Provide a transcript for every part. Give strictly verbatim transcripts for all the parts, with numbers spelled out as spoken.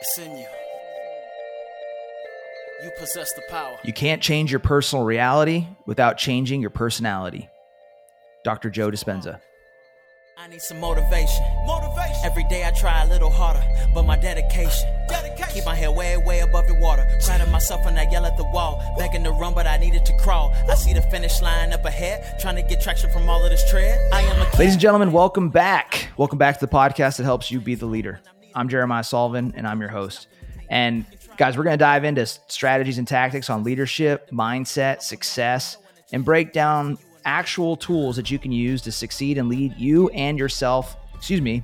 It's in you. You possess the power. You can't change your personal reality without changing your personality. Doctor Joe Dispenza. I need some motivation. Motivation. Every day I try a little harder, but my dedication. Dedication. Keep my head way, way above the water. Proud of myself when I yell at the wall. Begging to run, but I needed to crawl. I see the finish line up ahead, trying to get traction from all of this tread. I am a kid. Ladies and gentlemen, welcome back. Welcome back to the podcast that helps you be the leader. I'm Jeremiah Sullivan, and I'm your host. And guys, we're going to dive into strategies and tactics on leadership, mindset, success, and break down actual tools that you can use to succeed and lead you and yourself, excuse me,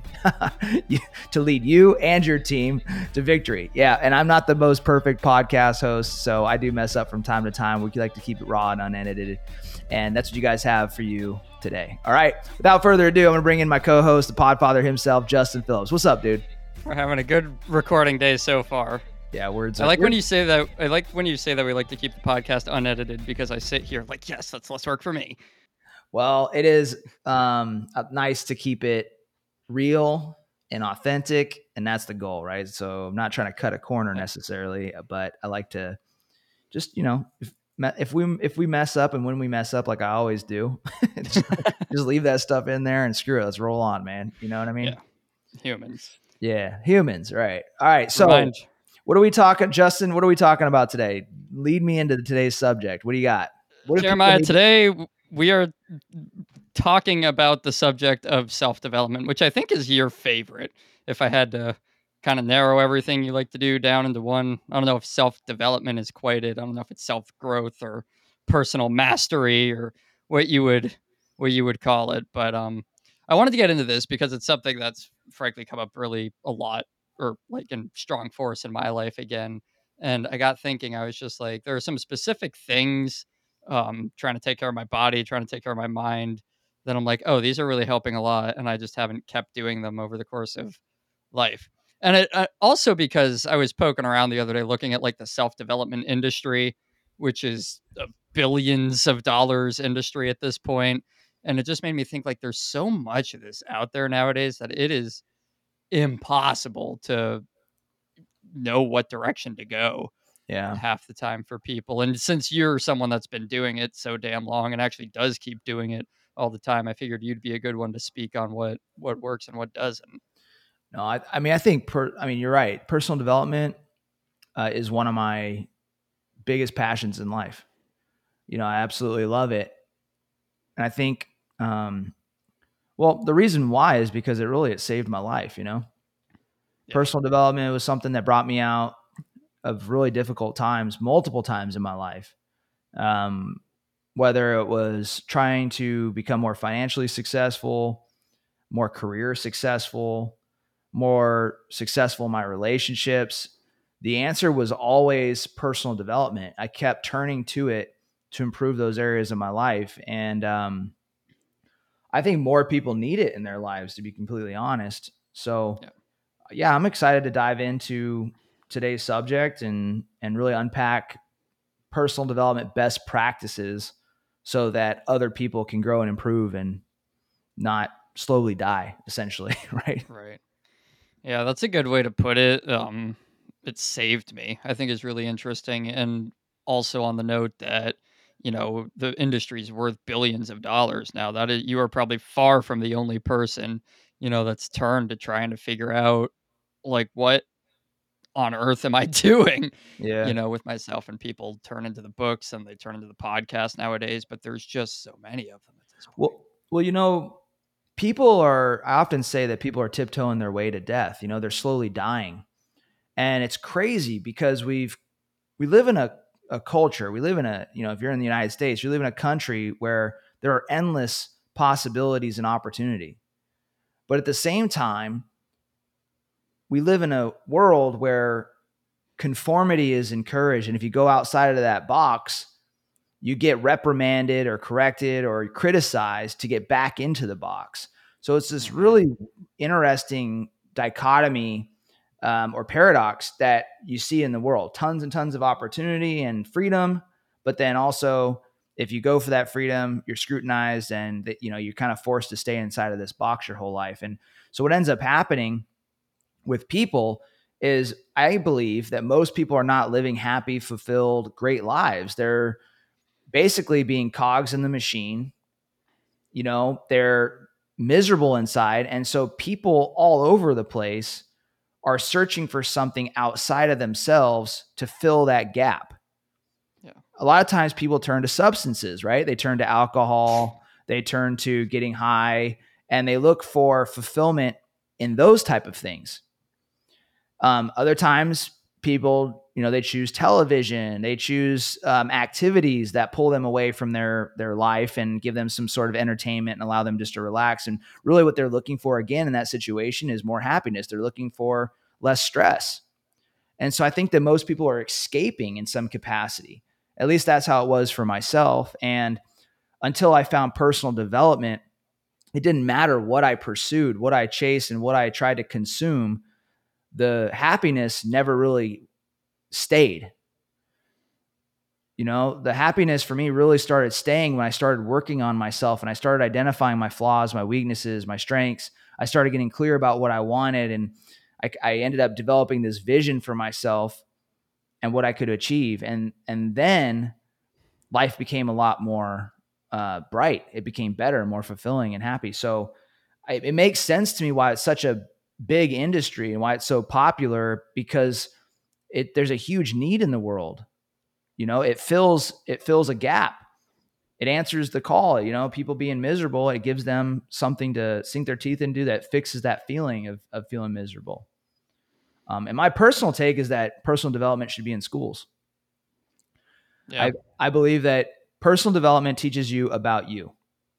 to lead you and your team to victory. Yeah, and I'm not the most perfect podcast host, so I do mess up from time to time. We like to keep it raw and unedited, and that's what you guys have for you today. All right, without further ado, I'm going to bring in my co-host, the podfather himself, Justin Phillips. What's up, dude? We're having a good recording day so far. Yeah, words. I like when you say that. I like when you say that we like to keep the podcast unedited, because I sit here like, yes, that's less work for me. Well, it is um, nice to keep it real and authentic, and that's the goal, right? So I'm not trying to cut a corner necessarily, but I like to just, you know, if, if we if we mess up, and when we mess up, like I always do, just, just leave that stuff in there and screw it. Let's roll on, man. You know what I mean? Yeah. Humans. Yeah, humans, right. All right, so Remind- what are we talking, Justin? What are we talking about today? Lead me into today's subject. What do you got? What do Jeremiah, people need- today we are talking about the subject of self-development, which I think is your favorite. If I had to kind of narrow everything you like to do down into one, I don't know if self-development is quite it. I don't know if it's self-growth or personal mastery or what you would what you would call it. But um, I wanted to get into this because it's something that's frankly come up really a lot, or like in strong force in my life again. And I got thinking, I was just like, there are some specific things, um, trying to take care of my body, trying to take care of my mind, that I'm like, oh, these are really helping a lot. And I just haven't kept doing them over the course of life. And it uh, also because I was poking around the other day looking at like the self-development industry, which is a billions of dollars industry at this point. And it just made me think like there's so much of this out there nowadays that it is impossible to know what direction to go Yeah. half the time for people. And since you're someone that's been doing it so damn long and actually does keep doing it all the time, I figured you'd be a good one to speak on what what works and what doesn't. No, I, I mean, I think, per, I mean, you're right. Personal development uh, is one of my biggest passions in life. You know, I absolutely love it. And I think, um, well, the reason why is because it really, it saved my life, you know? Yeah. Personal development was something that brought me out of really difficult times, multiple times in my life. Um, whether it was trying to become more financially successful, more career successful, more successful in my relationships, the answer was always personal development. I kept turning to it to improve those areas of my life. And um, I think more people need it in their lives, to be completely honest. So yeah. yeah, I'm excited to dive into today's subject and, and really unpack personal development best practices so that other people can grow and improve and not slowly die, essentially. Right. Right. Yeah, that's a good way to put it. Um, it saved me, I think, is really interesting. And also on the note that, you know, the industry is worth billions of dollars now. That is, you are probably far from the only person, you know, that's turned to trying to figure out like what on earth am I doing, Yeah. you know, with myself. And people turn into the books and they turn into the podcast nowadays, but there's just so many of them at this point. Well, well, you know, people are, I often say that people are tiptoeing their way to death. You know, they're slowly dying. And it's crazy because we've, we live in a, a culture, we live in a, you know, if you're in the United States, you live in a country where there are endless possibilities and opportunity. But at the same time, we live in a world where conformity is encouraged. And if you go outside of that box, you get reprimanded or corrected or criticized to get back into the box. So it's this really interesting dichotomy um, or paradox that you see in the world. Tons and tons of opportunity and freedom, but then also if you go for that freedom, you're scrutinized and that, you know, you're kind of forced to stay inside of this box your whole life. And so what ends up happening with people is I believe that most people are not living happy, fulfilled, great lives. They're basically being cogs in the machine. You know, they're miserable inside. And so people all over the place are searching for something outside of themselves to fill that gap. Yeah. A lot of times people turn to substances, right? They turn to alcohol, they turn to getting high, and they look for fulfillment in those type of things. Um, other times people, you know, they choose television, they choose um, activities that pull them away from their, their life and give them some sort of entertainment and allow them just to relax. And really what they're looking for again in that situation is more happiness. They're looking for less stress. And so I think that most people are escaping in some capacity. At least that's how it was for myself. And until I found personal development, it didn't matter what I pursued, what I chased, and what I tried to consume. The happiness never really stayed. You know, the happiness for me really started staying when I started working on myself and I started identifying my flaws, my weaknesses, my strengths. I started getting clear about what I wanted. And I, I ended up developing this vision for myself and what I could achieve. And, and then life became a lot more uh, bright. It became better, more fulfilling and happy. So I, it makes sense to me why it's such a big industry and why it's so popular, because it, there's a huge need in the world. You know, it fills, it fills a gap. It answers the call, you know, people being miserable. It gives them something to sink their teeth into that fixes that feeling of, of feeling miserable. Um, and my personal take is that personal development should be in schools. Yeah. I, I believe that personal development teaches you about you.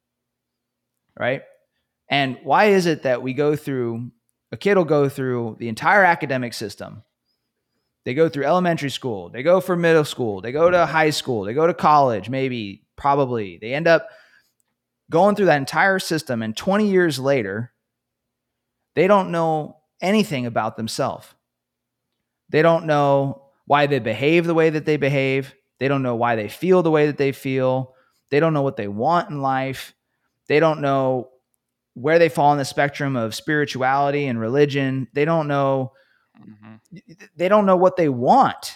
Right. And why is it that we go through, a kid will go through the entire academic system. They go through elementary school, they go for middle school, they go to high school, they go to college, maybe, probably. They end up going through that entire system, and twenty years later, they don't know anything about themselves. They don't know why they behave the way that they behave. They don't know why they feel the way that they feel. They don't know what they want in life. They don't know where they fall on the spectrum of spirituality and religion. They don't know, mm-hmm. they don't know what they want.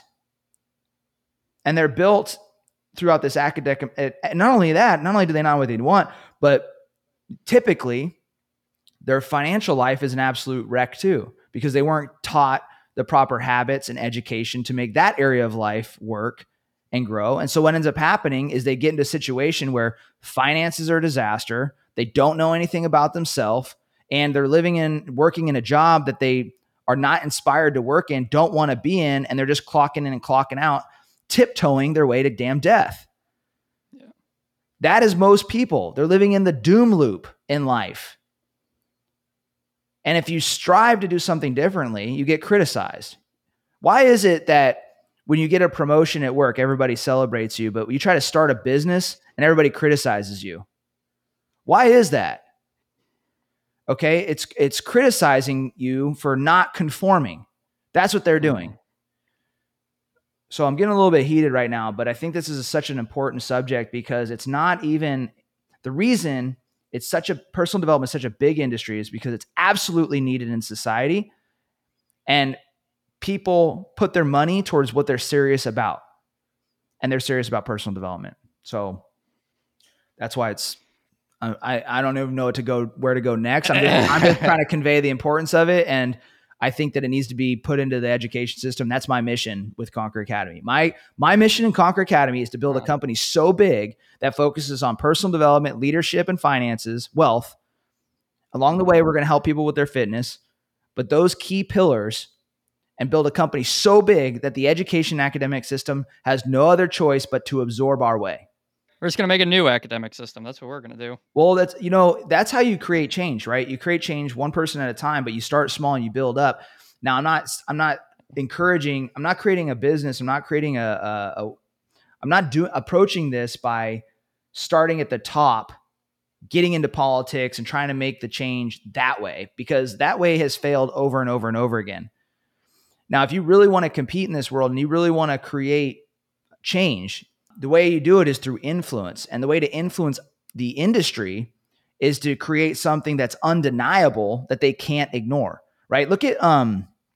And they're built throughout this academic, not only that, not only do they not know what they want, but typically their financial life is an absolute wreck too, because they weren't taught the proper habits and education to make that area of life work and grow. And so what ends up happening is they get into a situation where finances are a disaster. They don't know anything about themselves, and they're living in, working in a job that they are not inspired to work in, don't want to be in, and they're just clocking in and clocking out, tiptoeing their way to damn death. Yeah. That is most people. They're living in the doom loop in life. And if you strive to do something differently, you get criticized. Why is it that when you get a promotion at work, everybody celebrates you, but you try to start a business and everybody criticizes you? Why is that? Okay, it's it's criticizing you for not conforming. That's what they're doing. So I'm getting a little bit heated right now, but I think this is a, such an important subject, because it's not even the reason it's such a personal development, such a big industry, is because it's absolutely needed in society. And people put their money towards what they're serious about, and they're serious about personal development. So that's why it's, I, I don't even know what to go, where to go next. I'm just, I'm just trying to convey the importance of it. And I think that it needs to be put into the education system. That's my mission with Conquer Academy. My, my mission in Conquer Academy is to build a company so big that focuses on personal development, leadership, and finances, wealth. Along the way, we're going to help people with their fitness, but those key pillars, and build a company so big that the education academic system has no other choice but to absorb our way. We're just going to make a new academic system. That's what we're going to do. Well, that's, you know, that's how you create change, right? You create change one person at a time, but you start small and you build up. Now, I'm not, I'm not encouraging, I'm not creating a business. I'm not creating a, a, a I'm not doing, approaching this by starting at the top, getting into politics and trying to make the change that way, because that way has failed over and over and over again. Now, if you really want to compete in this world and you really want to create change, the way you do it is through influence. And the way to influence the industry is to create something that's undeniable that they can't ignore, right? Look at, um,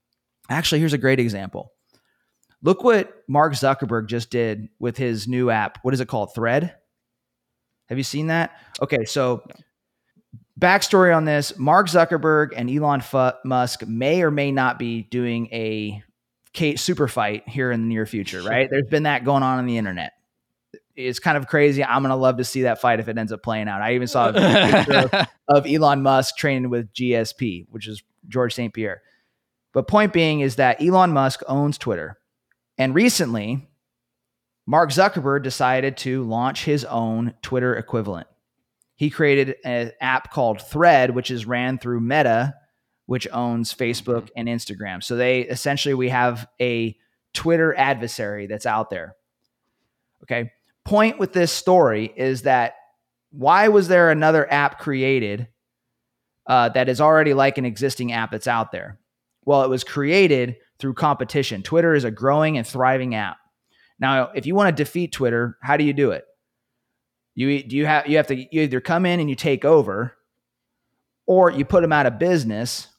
Actually, here's a great example. Look what Mark Zuckerberg just did with his new app. What is it called? Thread? Have you seen that? Okay, so backstory on this. Mark Zuckerberg and Elon Musk may or may not be doing a super fight here in the near future, right? There's been that going on on the internet. It's kind of crazy. I'm going to love to see that fight if it ends up playing out. I even saw a picture of, of Elon Musk training with G S P, which is George Saint Pierre. But point being is that Elon Musk owns Twitter. And recently, Mark Zuckerberg decided to launch his own Twitter equivalent. He created an app called Thread, which is ran through Meta, which owns Facebook and Instagram. So they essentially, we have a Twitter adversary that's out there. Okay. Point with this story is that why was there another app created uh, that is already like an existing app that's out there? Well, it was created through competition. Twitter is a growing and thriving app. Now, if you want to defeat Twitter, how do you do it? You do you have you have to you either come in and you take over, or you put them out of business.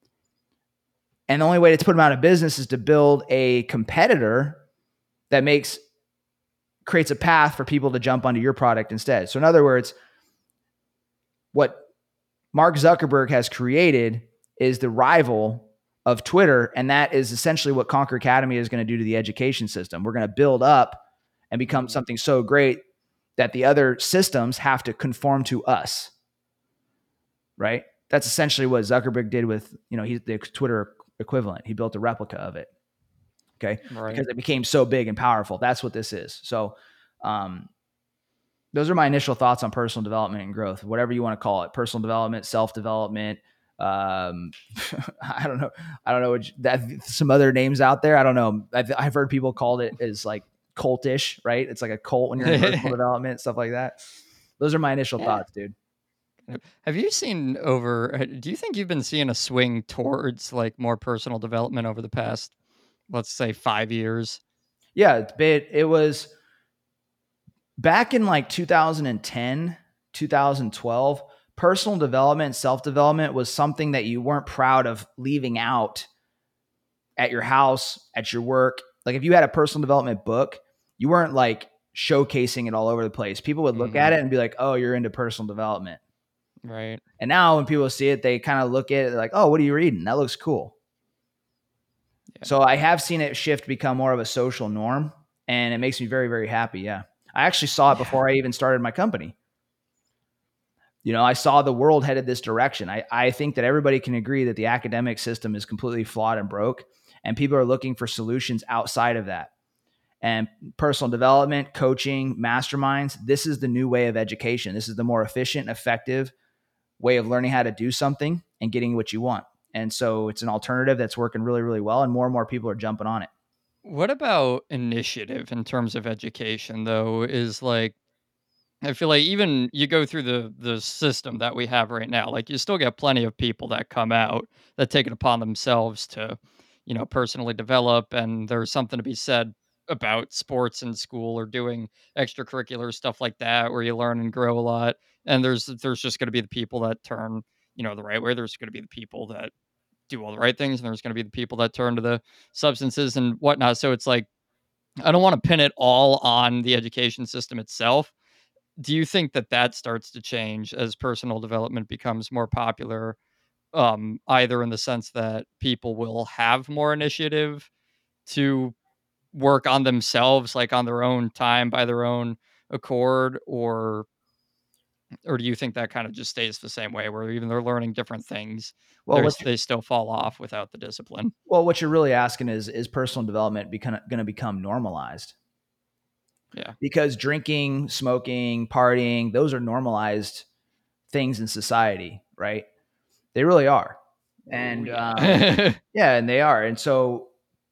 And the only way to put them out of business is to build a competitor that makes creates a path for people to jump onto your product instead. So in other words, what Mark Zuckerberg has created is the rival of Twitter, and that is essentially what Conquer Academy is going to do to the education system. We're going to build up and become something so great that the other systems have to conform to us, right? That's essentially what Zuckerberg did with, you know, he's the Twitter equivalent. He built a replica of it. Okay. Right. Because it became so big and powerful. That's what this is. So, um, those are my initial thoughts on personal development and growth, whatever you want to call it. Personal development, self-development. Um, I don't know. I don't know what that some other names out there. I don't know. I've, I've heard people called it as like cultish, right? It's like a cult when you're in personal development, stuff like that. Those are my initial yeah. thoughts, dude. Have you seen over, do you think you've been seeing a swing towards like more personal development over the past, let's say five years? Yeah, it's been, it was back in like two thousand ten, two thousand twelve, personal development, self-development was something that you weren't proud of leaving out at your house, at your work. Like if you had a personal development book, you weren't like showcasing it all over the place. People would look mm-hmm. at it and be like, oh, you're into personal development. Right. And now when people see it, they kind of look at it like, oh, what are you reading? That looks cool. Yeah. So I have seen it shift, become more of a social norm, and it makes me very, very happy. Yeah. I actually saw it before I even started my company. You know, I saw the world headed this direction. I, I think that everybody can agree that the academic system is completely flawed and broke, and people are looking for solutions outside of that. And personal development, coaching, masterminds, this is the new way of education. This is the more efficient, effective way of learning how to do something and getting what you want. And so it's an alternative that's working really, really well, and more and more people are jumping on it. What about initiative in terms of education, though, is like, I feel like even you go through the the system that we have right now, like you still get plenty of people that come out that take it upon themselves to, you know, personally develop. And there's something to be said about sports in school or doing extracurricular stuff like that, where you learn and grow a lot. And there's there's just going to be the people that turn, you know, the right way. There's going to be the people that do all the right things, and there's going to be the people that turn to the substances and whatnot. So it's like, I don't want to pin it all on the education system itself. Do you think that that starts to change as personal development becomes more popular, um, either in the sense that people will have more initiative to work on themselves, like on their own time, by their own accord, or or do you think that kind of just stays the same way, where even they're learning different things, well, they still fall off without the discipline? Well, what you're really asking is, is personal development going to become normalized? Yeah. Because drinking, smoking, partying, those are normalized things in society, right? They really are. And oh, yeah. um, yeah, and they are. And so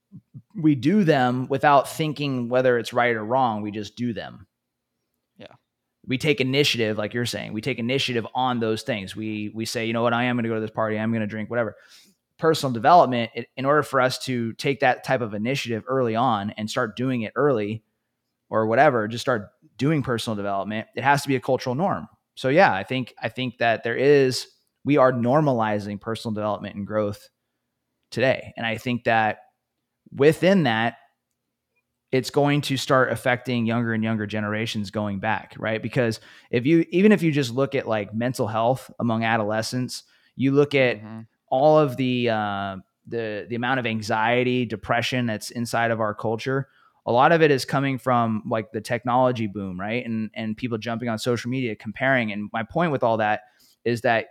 we do them without thinking whether it's right or wrong. We just do them. Yeah. We take initiative, like you're saying. We take initiative on those things. We we say, you know what, I am going to go to this party. I'm going to drink, whatever. Personal development, in order for us to take that type of initiative early on and start doing it early, or whatever, just start doing personal development, it has to be a cultural norm. So yeah, I think, I think that there is, we are normalizing personal development and growth today. And I think that within that, it's going to start affecting younger and younger generations going back, right? Because if you, even if you just look at like mental health among adolescents, you look at mm-hmm. all of the, uh, the, the amount of anxiety, depression that's inside of our culture. A lot of it is coming from like the technology boom, right? And, and people jumping on social media, comparing. And my point with all that is that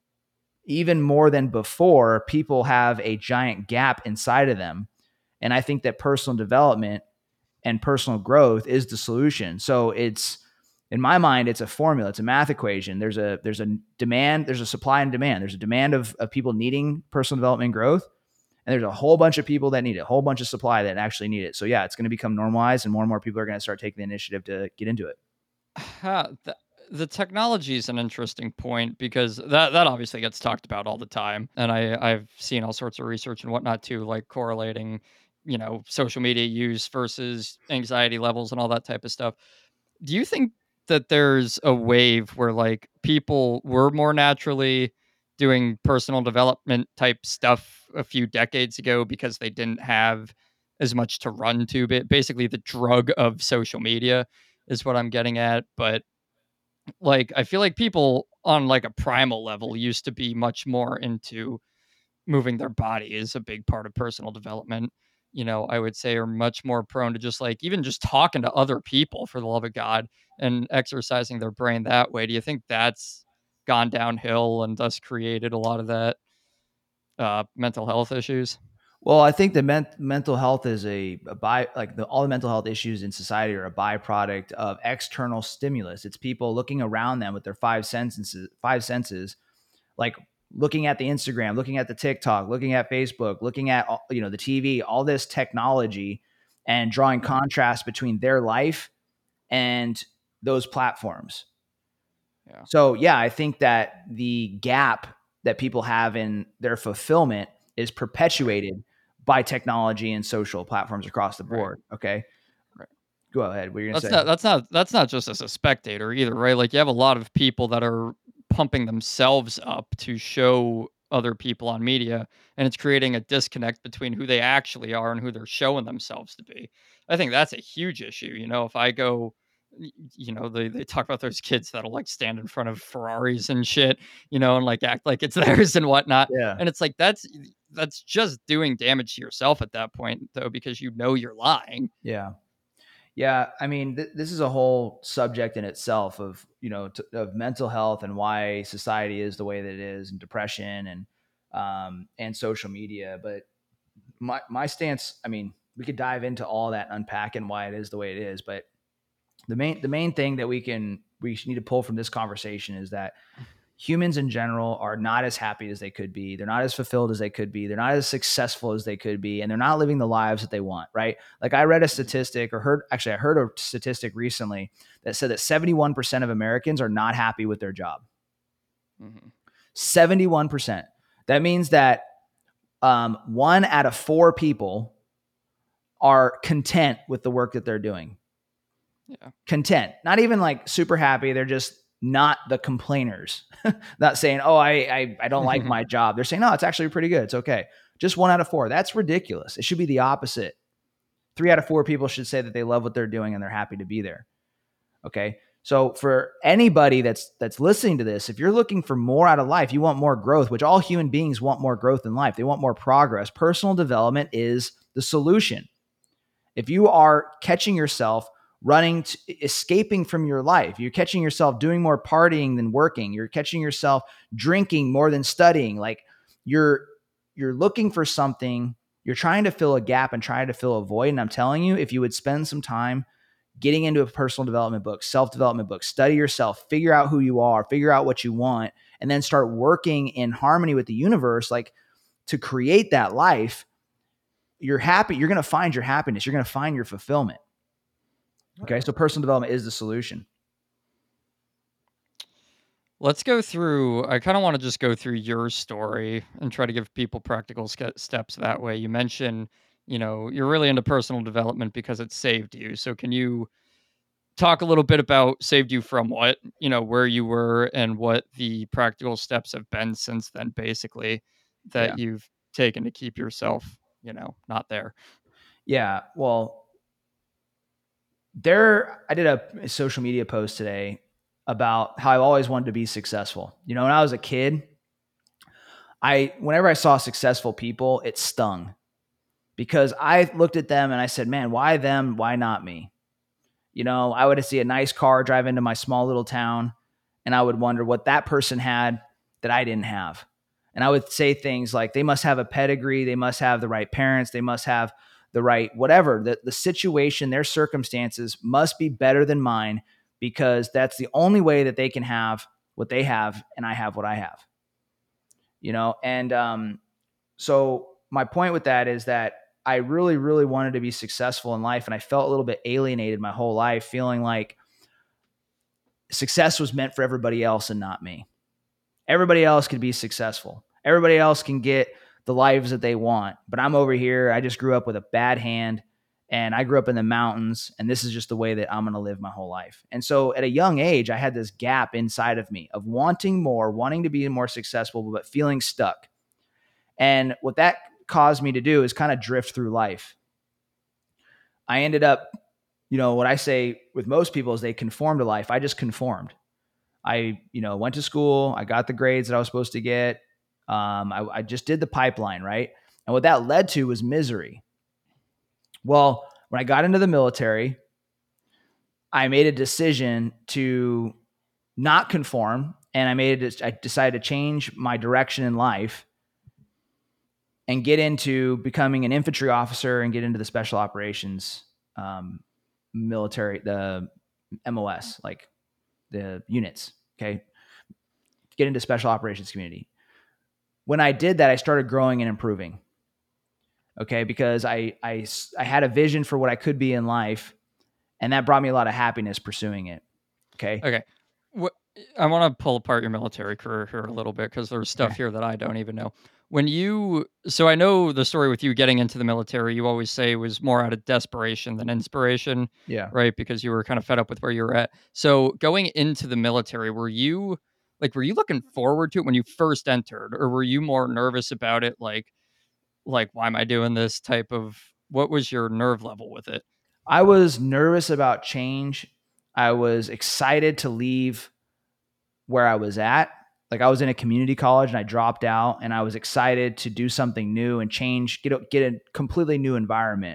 even more than before, people have a giant gap inside of them. And I think that personal development and personal growth is the solution. So it's, in my mind, it's a formula. It's a math equation. There's a, there's a demand, there's a supply and demand. There's a demand of, of people needing personal development and growth. And there's a whole bunch of people that need it, a whole bunch of supply that actually need it. So yeah, it's going to become normalized and more and more people are going to start taking the initiative to get into it. Uh, the, the technology is an interesting point because that, that obviously gets talked about all the time. And I, I've seen all sorts of research and whatnot too, like correlating, you know, social media use versus anxiety levels and all that type of stuff. Do you think that there's a wave where like people were more naturally doing personal development type stuff a few decades ago because they didn't have as much to run to? Basically, the drug of social media is what I'm getting at. But like, I feel like people on like a primal level used to be much more into moving their body is a big part of personal development. You know, I would say are much more prone to just like even just talking to other people for the love of God and exercising their brain that way. Do you think that's gone downhill and thus created a lot of that uh, mental health issues? Well, I think the men- mental health is a, a by like the, all the mental health issues in society are a byproduct of external stimulus. It's people looking around them with their five senses, five senses, like looking at the Instagram, looking at the TikTok, looking at Facebook, looking at, you know, the T V, all this technology, and drawing contrast between their life and those platforms. Yeah. So yeah, I think that the gap that people have in their fulfillment is perpetuated by technology and social platforms across the board. Right. Okay. Right. Go ahead. What are you gonna that's say? Not, that's not, that's not just as a spectator either, right? Like you have a lot of people that are pumping themselves up to show other people on media, and it's creating a disconnect between who they actually are and who they're showing themselves to be. I think that's a huge issue. You know, if I go, you know, they, they talk about those kids that'll like stand in front of Ferraris and shit, you know, and like act like it's theirs and whatnot. Yeah. And it's like, that's, that's just doing damage to yourself at that point though, because you know, you're lying. Yeah. Yeah, I mean, th- this is a whole subject in itself of, you know, t- of mental health and why society is the way that it is, and depression and um, and social media. But my my stance, I mean, we could dive into all that, unpack and why it is the way it is. But the main the main thing that we can we need to pull from this conversation is that humans in general are not as happy as they could be. They're not as fulfilled as they could be. They're not as successful as they could be. And they're not living the lives that they want, right? Like I read a statistic or heard, actually I heard a statistic recently that said that seventy-one percent of Americans are not happy with their job. Mm-hmm. seventy-one percent. That means that um, one out of four people are content with the work that they're doing. Yeah. Content, not even like super happy. They're just not the complainers. Not saying, oh, I, I, I don't like my job. They're saying, no, it's actually pretty good. It's okay. Just one out of four. That's ridiculous. It should be the opposite. Three out of four people should say that they love what they're doing and they're happy to be there. Okay. So for anybody that's, that's listening to this, if you're looking for more out of life, you want more growth, which all human beings want more growth in life. They want more progress. Personal development is the solution. If you are catching yourself running, to, escaping from your life, you're catching yourself doing more partying than working, you're catching yourself drinking more than studying, like you're, you're looking for something, you're trying to fill a gap and trying to fill a void. And I'm telling you, if you would spend some time getting into a personal development book, self-development book, study yourself, figure out who you are, figure out what you want, and then start working in harmony with the universe, like to create that life, you're happy. You're going to find your happiness. You're going to find your fulfillment. Okay. So personal development is the solution. Let's go through, I kind of want to just go through your story and try to give people practical ske- steps that way. You mentioned, you know, you're really into personal development because it saved you. So can you talk a little bit about saved you from what, you know, where you were and what the practical steps have been since then, basically, that yeah. you've taken to keep yourself, you know, not there? Yeah. Well, there, I did a, a social media post today about how I've always wanted to be successful. You know, when I was a kid, I, whenever I saw successful people, it stung because I looked at them and I said, man, why them? Why not me? You know, I would see a nice car drive into my small little town and I would wonder what that person had that I didn't have. And I would say things like, they must have a pedigree. They must have the right parents. They must have the right, whatever, the, the situation, their circumstances must be better than mine because that's the only way that they can have what they have and I have what I have. You know, and um, so my point with that is that I really, really wanted to be successful in life. And I felt a little bit alienated my whole life, feeling like success was meant for everybody else and not me. Everybody else could be successful. Everybody else can get the lives that they want. But I'm over here. I just grew up with a bad hand and I grew up in the mountains. And this is just the way that I'm going to live my whole life. And so at a young age, I had this gap inside of me of wanting more, wanting to be more successful, but feeling stuck. And what that caused me to do is kind of drift through life. I ended up, you know, what I say with most people is they conform to life. I just conformed. I, you know, went to school. I got the grades that I was supposed to get. Um, I, I just did the pipeline, right? And what that led to was misery. Well, when I got into the military, I made a decision to not conform, and I made it. I decided to change my direction in life and get into becoming an infantry officer and get into the special operations um, military, the M O S, like the units. Okay. Get into special operations community. When I did that, I started growing and improving. Okay. Because I, I, I had a vision for what I could be in life, and that brought me a lot of happiness pursuing it. Okay. Okay. What, I want to pull apart your military career here a little bit because there's stuff Okay. here that I don't even know. When you, so I know the story with you getting into the military, you always say was more out of desperation than inspiration. Yeah. Right. Because you were kind of fed up with where you were at. So going into the military, were you like, were you looking forward to it when you first entered, or were you more nervous about it? Like, like, why am I doing this type of, what was your nerve level with it? I was nervous about change. I was excited to leave where I was at. Like I was in a community college and I dropped out, and I was excited to do something new and change, get a, get a completely new environment.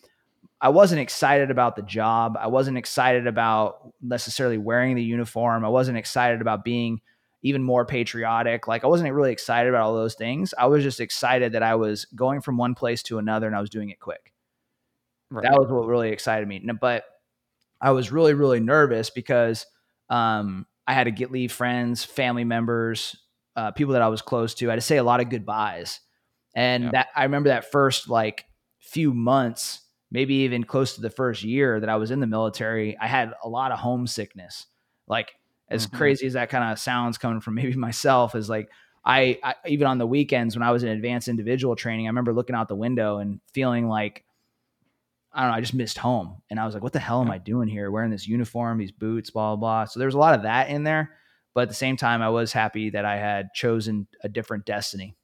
I wasn't excited about the job. I wasn't excited about necessarily wearing the uniform. I wasn't excited about being even more patriotic. Like I wasn't really excited about all those things. I was just excited that I was going from one place to another and I was doing it quick. Right. That was what really excited me. But I was really, really nervous because um, I had to get leave friends, family members, uh, people that I was close to. I had to say a lot of goodbyes. And yeah. that I remember that first like few months, maybe even close to the first year that I was in the military, I had a lot of homesickness. Like as mm-hmm. crazy as that kind of sounds coming from maybe myself, is like I, I even on the weekends when I was in advanced individual training, I remember looking out the window and feeling like, I don't know, I just missed home. And I was like, what the hell am I doing here? Wearing this uniform, these boots, blah, blah, blah. So there was a lot of that in there. But at the same time, I was happy that I had chosen a different destiny.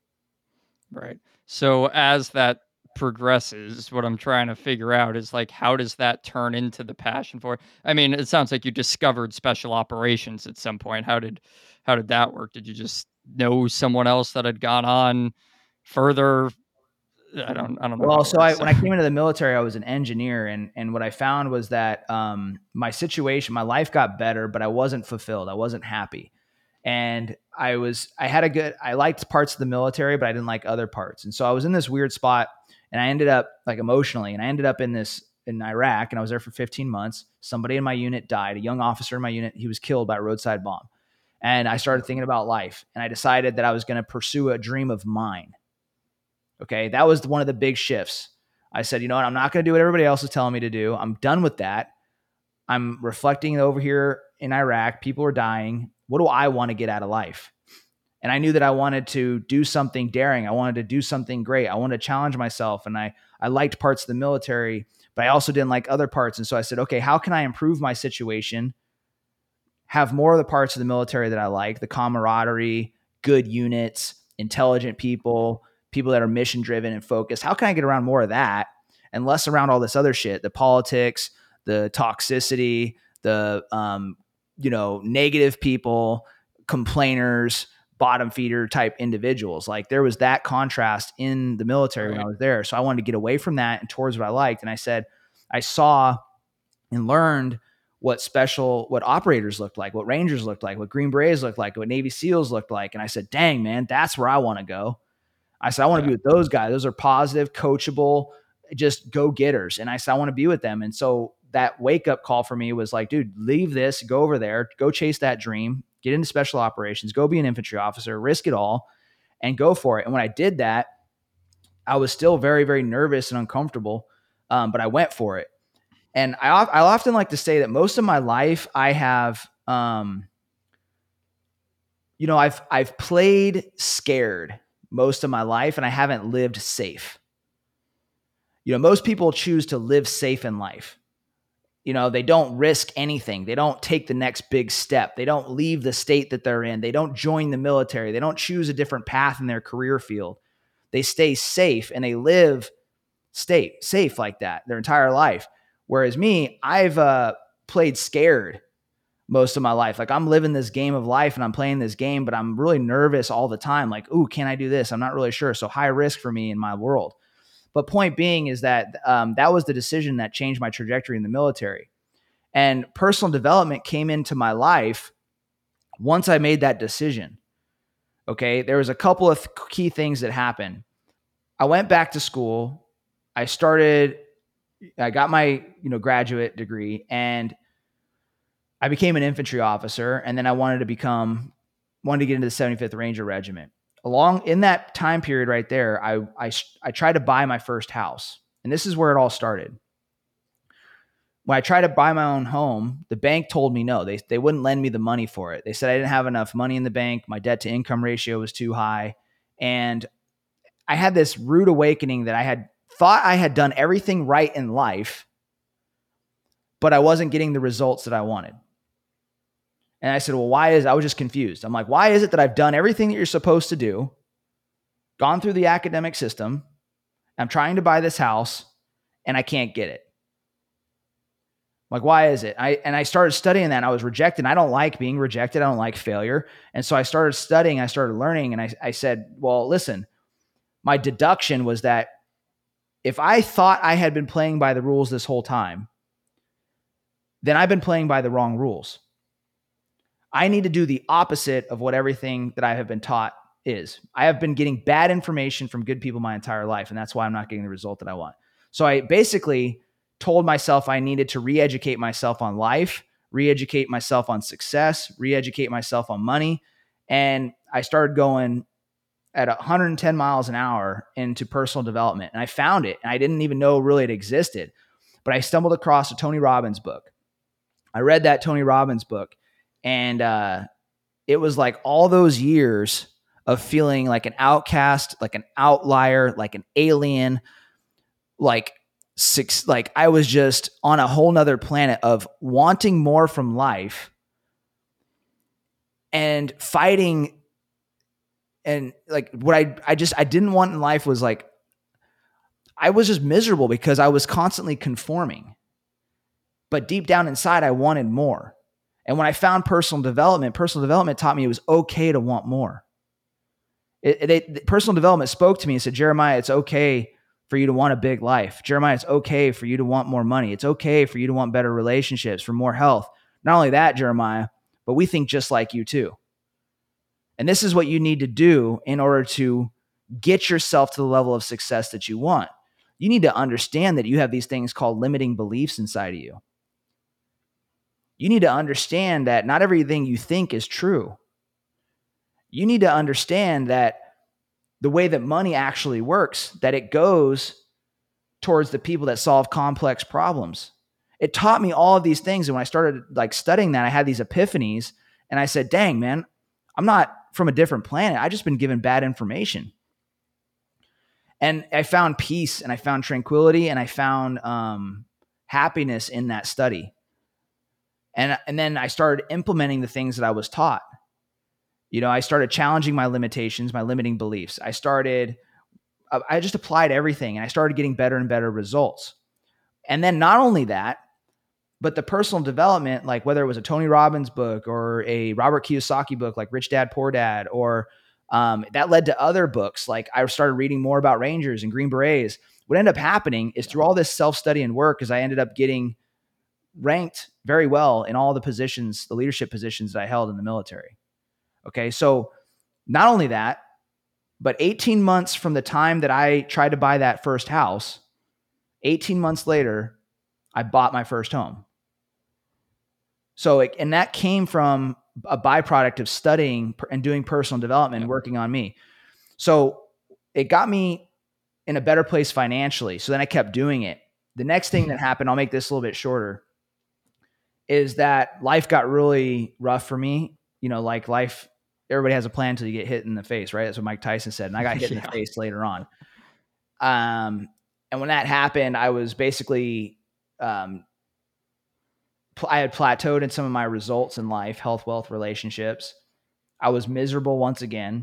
Right. So as that progresses, what I'm trying to figure out is like, how does that turn into the passion for it? I mean, it sounds like you discovered special operations at some point. How did, how did that work? Did you just know someone else that had gone on further? I don't, I don't know. Well, so I, when I came into the military, I was an engineer, and, and what I found was that um, my situation, my life got better, but I wasn't fulfilled. I wasn't happy. And I was, I had a good, I liked parts of the military, but I didn't like other parts. And so I was in this weird spot, and I ended up like emotionally, and I ended up in this, in Iraq, and I was there for fifteen months. Somebody in my unit died, a young officer in my unit. He was killed by a roadside bomb. And I started thinking about life, and I decided that I was going to pursue a dream of mine. Okay. That was one of the big shifts. I said, you know what? I'm not going to do what everybody else is telling me to do. I'm done with that. I'm reflecting over here in Iraq. People are dying. What do I want to get out of life? And I knew that I wanted to do something daring. I wanted to do something great. I wanted to challenge myself. And I, I liked parts of the military, but I also didn't like other parts. And so I said, okay, how can I improve my situation? Have more of the parts of the military that I like, the camaraderie, good units, intelligent people, people that are mission driven and focused. How can I get around more of that and less around all this other shit, the politics, the toxicity, the, um, you know, negative people, complainers, bottom feeder type individuals. Like there was that contrast in the military right. when I was there. So I wanted to get away from that and towards what I liked. And I said, I saw and learned what special, what operators looked like, what Rangers looked like, what Green Berets looked like, what Navy SEALs looked like. And I said, dang, man, that's where I want to go. I said, I want to yeah. be with those guys. Those are positive, coachable, just go getters. And I said, I want to be with them. And so that wake up call for me was like, dude, leave this, go over there, go chase that dream, get into special operations, go be an infantry officer, risk it all and go for it. And when I did that, I was still very, very nervous and uncomfortable. Um, but I went for it. And I, I often like to say that most of my life I have, um, you know, I've, I've played scared most of my life and I haven't lived safe. You know, most people choose to live safe in life. You know, they don't risk anything. They don't take the next big step. They don't leave the state that they're in. They don't join the military. They don't choose a different path in their career field. They stay safe and they live state safe like that their entire life. Whereas me, I've uh, played scared most of my life. Like I'm living this game of life and I'm playing this game, but I'm really nervous all the time. Like, ooh, can I do this? I'm not really sure. So high risk for me in my world. But point being is that um, that was the decision that changed my trajectory in the military. And personal development came into my life once I made that decision. Okay, there was a couple of th- key things that happened. I went back to school. I started, I got my, you know, graduate degree and I became an infantry officer. And then I wanted to become, wanted to get into the seventy-fifth Ranger Regiment. Along in that time period right there, I, I, I tried to buy my first house. And this is where it all started. When I tried to buy my own home, the bank told me no, they, they wouldn't lend me the money for it. They said I didn't have enough money in the bank. My debt to income ratio was too high. And I had this rude awakening that I had thought I had done everything right in life, but I wasn't getting the results that I wanted. And I said, well, why is, I was just confused. I'm like, why is it that I've done everything that you're supposed to do, gone through the academic system, I'm trying to buy this house and I can't get it? Like, why is it? I, and I started studying that and I was rejected. I don't like being rejected. I don't like failure. And so I started studying, I started learning. And I, I said, well, listen, my deduction was that if I thought I had been playing by the rules this whole time, then I've been playing by the wrong rules. I need to do the opposite of what everything that I have been taught is. I have been getting bad information from good people my entire life, and that's why I'm not getting the result that I want. So I basically told myself I needed to re-educate myself on life, re-educate myself on success, re-educate myself on money, and I started going at one hundred ten miles an hour into personal development. And I found it, and I didn't even know really it existed, but I stumbled across a Tony Robbins book. I read that Tony Robbins book, and uh, it was like all those years of feeling like an outcast, like an outlier, like an alien, like six, like I was just on a whole nother planet of wanting more from life and fighting. And like what I, I just, I didn't want in life was like, I was just miserable because I was constantly conforming, but deep down inside, I wanted more. And when I found personal development, personal development taught me it was okay to want more. It, it, personal development spoke to me and said, Jeremiah, it's okay for you to want a big life. Jeremiah, it's okay for you to want more money. It's okay for you to want better relationships, for more health. Not only that, Jeremiah, but we think just like you too. And this is what you need to do in order to get yourself to the level of success that you want. You need to understand that you have these things called limiting beliefs inside of you. You need to understand that not everything you think is true. You need to understand that the way that money actually works, that it goes towards the people that solve complex problems. It taught me all of these things. And when I started like studying that, I had these epiphanies and I said, dang, man, I'm not from a different planet. I just been given bad information. And I found peace and I found tranquility and I found um, happiness in that study. And, and then I started implementing the things that I was taught. You know, I started challenging my limitations, my limiting beliefs. I started I just applied everything and I started getting better and better results. And then not only that, but the personal development, like whether it was a Tony Robbins book or a Robert Kiyosaki book, like Rich Dad, Poor Dad, or um, that led to other books. Like I started reading more about Rangers and Green Berets. What ended up happening is through all this self-study and work is I ended up getting ranked very well in all the positions, the leadership positions that I held in the military. Okay. So not only that, but eighteen months from the time that I tried to buy that first house, eighteen months later, I bought my first home. So, it, and that came from a byproduct of studying and doing personal development and working on me. So it got me in a better place financially. So then I kept doing it. The next thing that happened, I'll make this a little bit shorter, is that life got really rough for me. You know, like life, everybody has a plan until you get hit in the face, right? That's what Mike Tyson said. And I got hit yeah. in the face later on. Um, and when that happened, I was basically, um, I had plateaued in some of my results in life, health, wealth, relationships. I was miserable once again.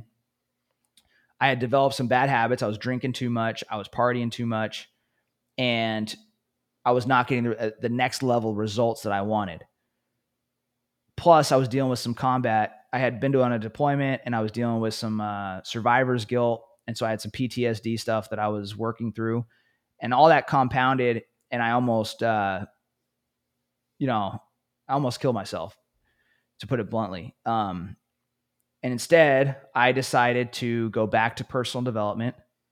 I had developed some bad habits. I was drinking too much. I was partying too much. And I was not getting the, the next level results that I wanted. Plus, I was dealing with some combat. I had been to on a deployment and I was dealing with some uh, survivor's guilt. And so I had some P T S D stuff that I was working through. And all that compounded, and I almost... Uh, you know, I almost killed myself, to put it bluntly. Um, and instead, I decided to go back to personal development.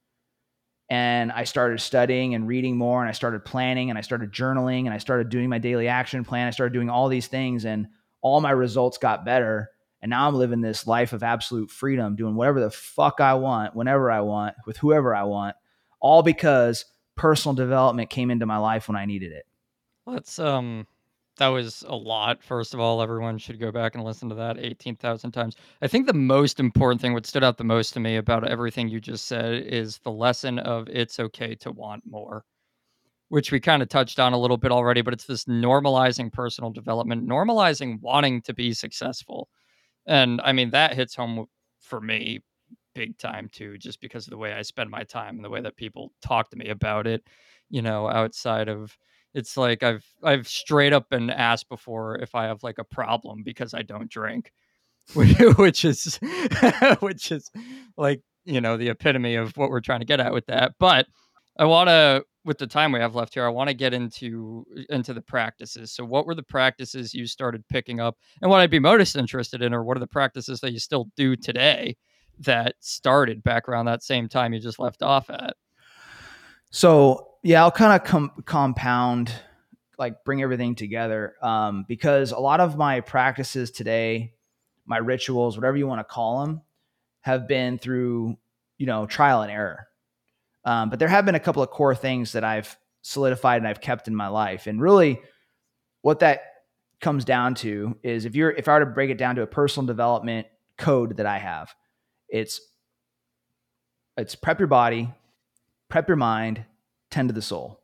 And I started studying and reading more, and I started planning, and I started journaling, and I started doing my daily action plan. I started doing all these things, and all my results got better. And now I'm living this life of absolute freedom, doing whatever the fuck I want, whenever I want, with whoever I want, all because personal development came into my life when I needed it. Let's, um... That was a lot. First of all, everyone should go back and listen to that eighteen thousand times. I think the most important thing, what stood out the most to me about everything you just said, is the lesson of it's okay to want more, which we kind of touched on a little bit already, but it's this normalizing personal development, normalizing wanting to be successful. And I mean, that hits home for me big time too, just because of the way I spend my time and the way that people talk to me about it, you know, outside of... It's like I've I've straight up been asked before if I have like a problem because I don't drink, which is which is like, you know, the epitome of what we're trying to get at with that. But I want to, with the time we have left here, I want to get into into the practices. So what were the practices you started picking up, and what I'd be most interested in, or what are the practices that you still do today that started back around that same time you just left off at? So yeah, I'll kind of com- compound, like bring everything together, um, because a lot of my practices today, my rituals, whatever you want to call them, have been through, you know, trial and error. Um, but there have been a couple of core things that I've solidified and I've kept in my life. And really what that comes down to is if you're, if I were to break it down to a personal development code that I have, it's, it's prep your body, prep your mind, tend to the soul.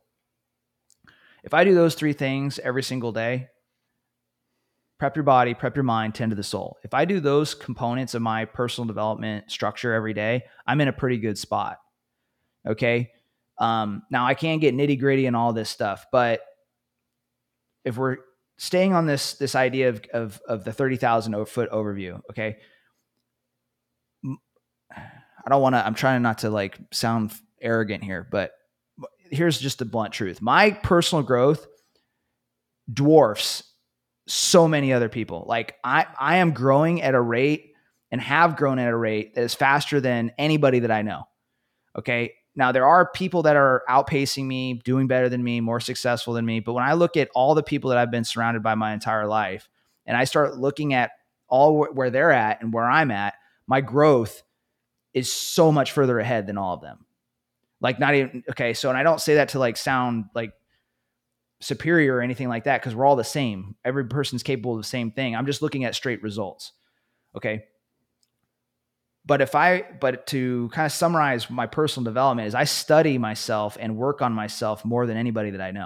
If I do those three things every single day, prep your body, prep your mind, tend to the soul. If I do those components of my personal development structure every day, I'm in a pretty good spot. Okay. Um, now I can't get nitty gritty and all this stuff, but if we're staying on this, this idea of, of, of the thirty thousand foot overview, okay. I don't want to, I'm trying not to like sound arrogant here, but here's just the blunt truth. My personal growth dwarfs so many other people. Like I, I am growing at a rate and have grown at a rate that is faster than anybody that I know. Okay. Now there are people that are outpacing me, doing better than me, more successful than me. But when I look at all the people that I've been surrounded by my entire life, and I start looking at all where they're at and where I'm at, my growth is so much further ahead than all of them. Like not even, okay. So, and I don't say that to like sound like superior or anything like that, because we're all the same. Every person's capable of the same thing. I'm just looking at straight results. Okay. But if I, but to kind of summarize my personal development is I study myself and work on myself more than anybody that I know.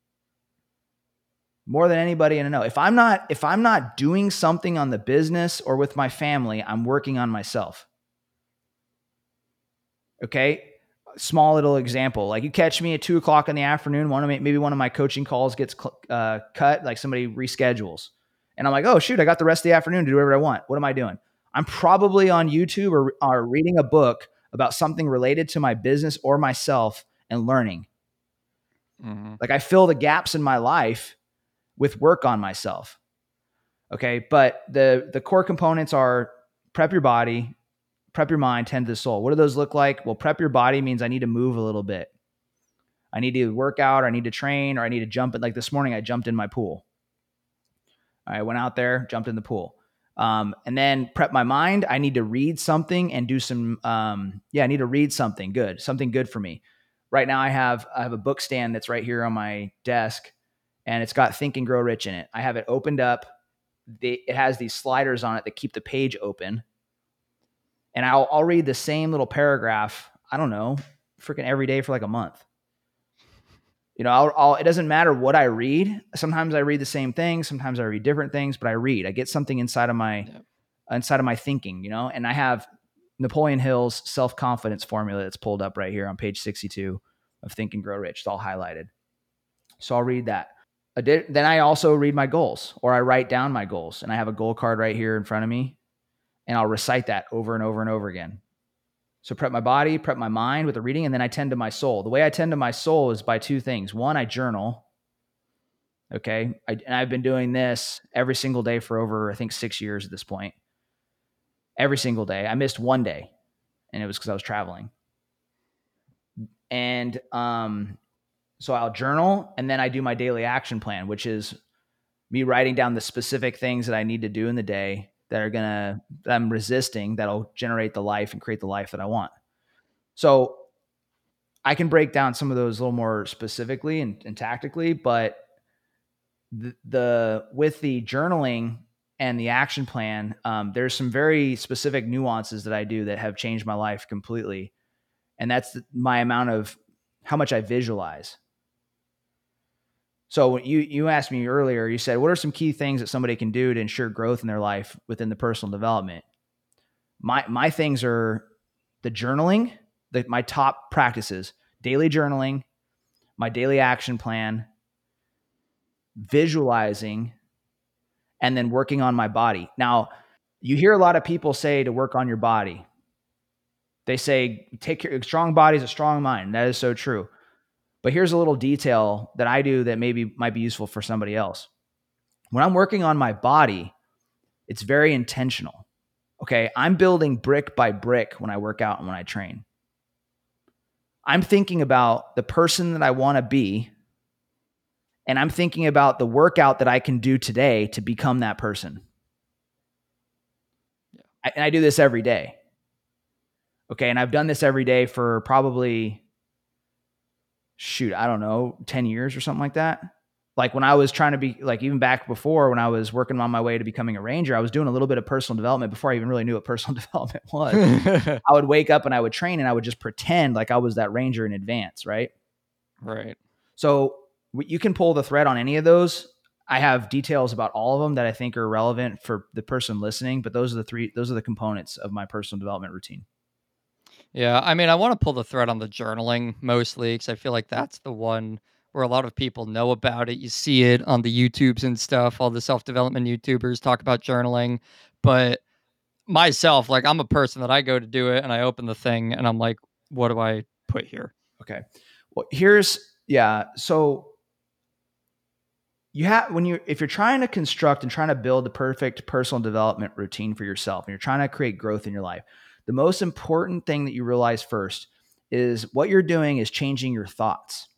More than anybody I know. If I'm not, if I'm not doing something on the business or with my family, I'm working on myself. Okay. small little example. Like you catch me at two o'clock in the afternoon, one of my, maybe one of my coaching calls gets uh, cut, like somebody reschedules. And I'm like, oh shoot, I got the rest of the afternoon to do whatever I want. What am I doing? I'm probably on YouTube or, or reading a book about something related to my business or myself and learning. Mm-hmm. Like I fill the gaps in my life with work on myself. Okay. But the, the core components are prep your body, prep your mind, tend to the soul. What do those look like? Well, prep your body means I need to move a little bit. I need to work out, or I need to train, or I need to jump in. Like this morning, I jumped in my pool. I went out there, jumped in the pool. Um, and then prep my mind. I need to read something and do some, um, yeah, I need to read something good, something good for me. Right now I have, I have a book stand that's right here on my desk, and it's got Think and Grow Rich in it. I have it opened up. The, it has these sliders on it that keep the page open. And I'll, I'll read the same little paragraph, I don't know, freaking every day for like a month. You know, I'll, I'll, it doesn't matter what I read. Sometimes I read the same thing. Sometimes I read different things, but I read. I get something inside of my, yep. inside of my thinking, you know. And I have Napoleon Hill's self-confidence formula that's pulled up right here on page sixty-two of Think and Grow Rich. It's all highlighted. So I'll read that. I did, then I also read my goals, or I write down my goals. And I have a goal card right here in front of me, and I'll recite that over and over and over again. So prep my body, prep my mind with the reading, and then I tend to my soul. The way I tend to my soul is by two things. One, I journal. Okay. I, and I've been doing this every single day for over, I think, six years at this point. Every single day. I missed one day, and it was because I was traveling. And um, so I'll journal, and then I do my daily action plan, which is me writing down the specific things that I need to do in the day that are going to, that I'm resisting, that'll generate the life and create the life that I want. So I can break down some of those a little more specifically and, and tactically, but the, the, with the journaling and the action plan, um, there's some very specific nuances that I do that have changed my life completely. And that's my amount of how much I visualize. So you, you asked me earlier, you said, what are some key things that somebody can do to ensure growth in their life within the personal development? My, my things are the journaling, the, my top practices, daily journaling, my daily action plan, visualizing, and then working on my body. Now, you hear a lot of people say to work on your body. They say, take care, strong body is a strong mind. That is so true. But here's a little detail that I do that maybe might be useful for somebody else. When I'm working on my body, it's very intentional. Okay. I'm building brick by brick when I work out and when I train. I'm thinking about the person that I want to be, and I'm thinking about the workout that I can do today to become that person. Yeah. I, and I do this every day. Okay. And I've done this every day for probably, shoot, I don't know, ten years or something like that. Like when I was trying to be, like even back before when I was working on my way to becoming a ranger, I was doing a little bit of personal development before I even really knew what personal development was. I would wake up and I would train, and I would just pretend like I was that ranger in advance. Right. Right. So you can pull the thread on any of those. I have details about all of them that I think are relevant for the person listening, but those are the three, those are the components of my personal development routine. Yeah, I mean, I want to pull the thread on the journaling mostly because I feel like that's the one where a lot of people know about it. You see it on the YouTubes and stuff. All the self-development YouTubers talk about journaling. But myself, like I'm a person that I go to do it and I open the thing and I'm like, what do I put here? Okay. Well, here's, yeah. So you have, when you, if you're trying to construct and trying to build the perfect personal development routine for yourself, and you're trying to create growth in your life, the most important thing that you realize first is what you're doing is changing your thoughts.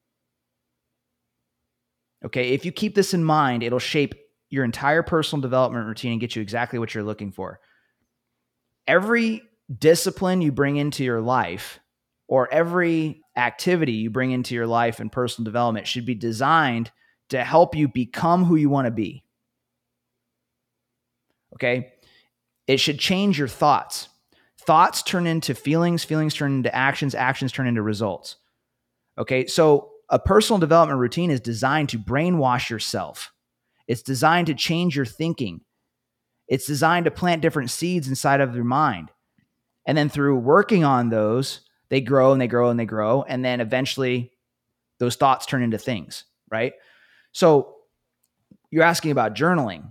Okay. If you keep this in mind, it'll shape your entire personal development routine and get you exactly what you're looking for. Every discipline you bring into your life, or every activity you bring into your life and personal development, should be designed to help you become who you want to be. Okay. It should change your thoughts. Thoughts turn into feelings, feelings turn into actions, actions turn into results. Okay, so a personal development routine is designed to brainwash yourself. It's designed to change your thinking. It's designed to plant different seeds inside of your mind. And then through working on those, they grow and they grow and they grow. And then eventually those thoughts turn into things, right? So you're asking about journaling.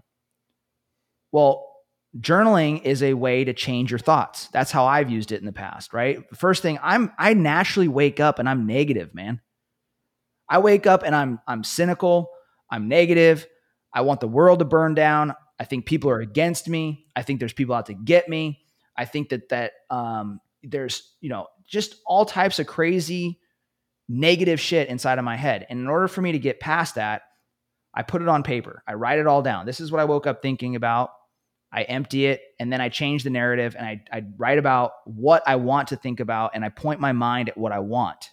Well, journaling is a way to change your thoughts. That's how I've used it in the past, right? The first thing, I'm I naturally wake up and I'm negative, man. I wake up and I'm I'm cynical, I'm negative. I want the world to burn down. I think people are against me. I think there's people out to get me. I think that that um, there's, you know, just all types of crazy negative shit inside of my head. And in order for me to get past that, I put it on paper. I write it all down. This is what I woke up thinking about. I empty it, and then I change the narrative, and I, I write about what I want to think about, and I point my mind at what I want.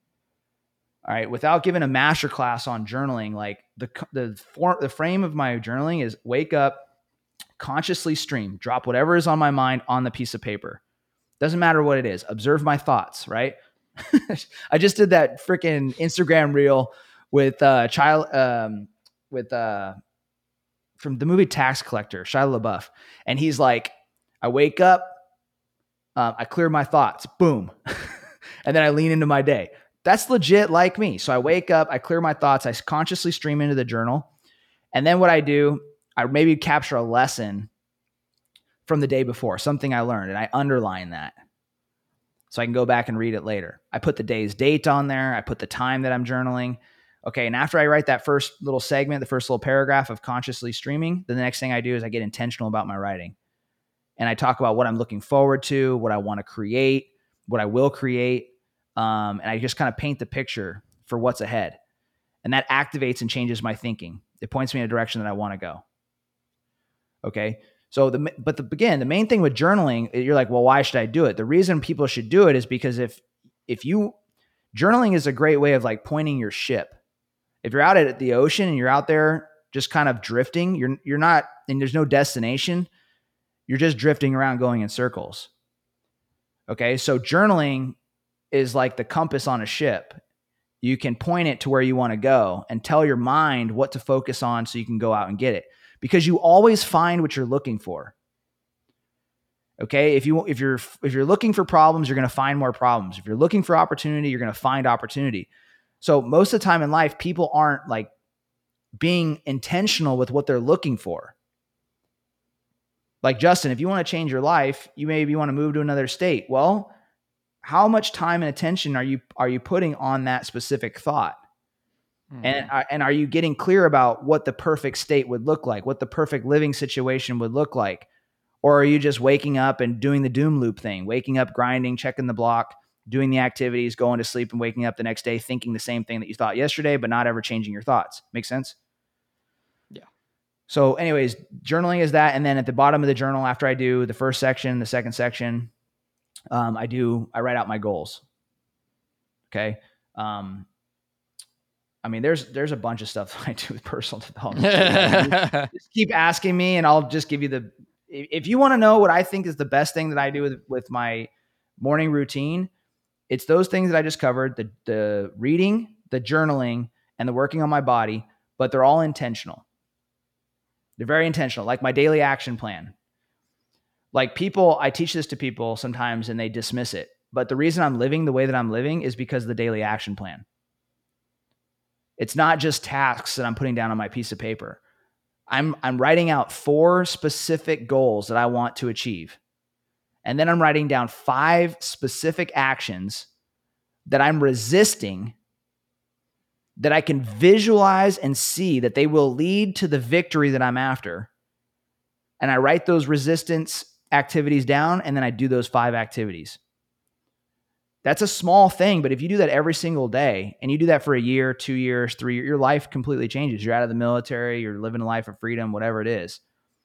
All right. Without giving a master class on journaling, like the the form, the frame of my journaling is wake up, consciously stream, drop whatever is on my mind on the piece of paper. Doesn't matter what it is. Observe my thoughts, right? I just did that freaking Instagram reel with uh child um with uh from the movie Tax Collector, Shia LaBeouf. And he's like, I wake up, um, I clear my thoughts, boom. And then I lean into my day. That's legit like me. So I wake up, I clear my thoughts, I consciously stream into the journal. And then what I do, I maybe capture a lesson from the day before, something I learned, and I underline that so I can go back and read it later. I put the day's date on there. I put the time that I'm journaling. Okay, and after I write that first little segment, the first little paragraph of consciously streaming, then the next thing I do is I get intentional about my writing. And I talk about what I'm looking forward to, what I want to create, what I will create. Um, and I just kind of paint the picture for what's ahead. And that activates and changes my thinking. It points me in a direction that I want to go. Okay. So the, but the, again, the main thing with journaling, you're like, well, why should I do it? The reason people should do it is because if, if you, journaling is a great way of like pointing your ship. If you're out at the ocean and you're out there just kind of drifting, you're, you're not, and there's no destination, you're just drifting around going in circles. Okay. So journaling is like the compass on a ship. You can point it to where you want to go and tell your mind what to focus on so you can go out and get it, because you always find what you're looking for. Okay. If you, if you're, if you're looking for problems, you're going to find more problems. If you're looking for opportunity, you're going to find opportunity. So most of the time in life, people aren't like being intentional with what they're looking for. Like Justin, if you want to change your life, you maybe want to move to another state. Well, how much time and attention are you, are you putting on that specific thought? Mm-hmm. And, and are you getting clear about what the perfect state would look like, what the perfect living situation would look like? Or are you just waking up and doing the doom loop thing, waking up, grinding, checking the block, doing the activities, going to sleep and waking up the next day, thinking the same thing that you thought yesterday, but not ever changing your thoughts? Make sense? Yeah. So anyways, journaling is that. And then at the bottom of the journal, after I do the first section, the second section, um, I do, I write out my goals. Okay. Um, I mean, there's, there's a bunch of stuff I do with personal development. just, just keep asking me and I'll just give you the, if you want to know what I think is the best thing that I do with, with my morning routine, it's those things that I just covered, the, the reading, the journaling, and the working on my body, but they're all intentional. They're very intentional, like my daily action plan. Like people, I teach this to people sometimes and they dismiss it. But the reason I'm living the way that I'm living is because of the daily action plan. It's not just tasks that I'm putting down on my piece of paper. I'm, I'm writing out four specific goals that I want to achieve. And then I'm writing down five specific actions that I'm resisting, that I can visualize and see that they will lead to the victory that I'm after. And I write those resistance activities down, and then I do those five activities. That's a small thing, but if you do that every single day and you do that for a year, two years, three years, your life completely changes. You're out of the military, you're living a life of freedom, whatever it is.